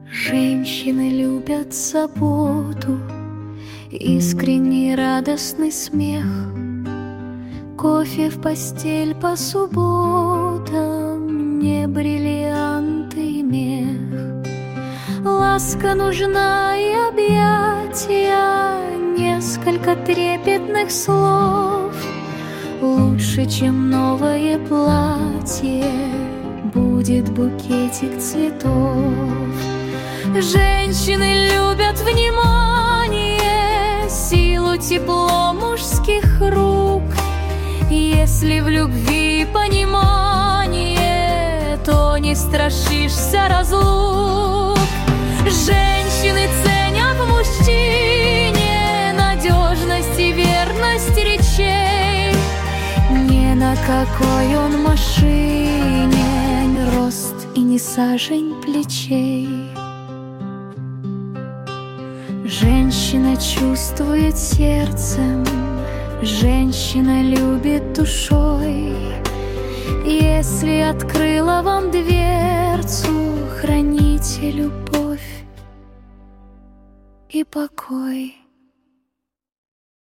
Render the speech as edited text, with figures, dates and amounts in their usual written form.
Женщины любят заботу, искренний радостный смех, кофе в постель по субботам, не бриллианты и мех. Ласка нужна и объятия, несколько трепетных слов. Лучше, чем новое платье, будет букетик цветов. Женщины любят внимание, силу, тепло мужских рук. Если в любви понимание, то не страшишься разлук. Женщины ценят в мужчине надежность и верность речей. Не на какой он машине, рост и не сажень плечей. Женщина чувствует сердцем, женщина любит душой. Если открыла вам дверцу, храните любовь и покой.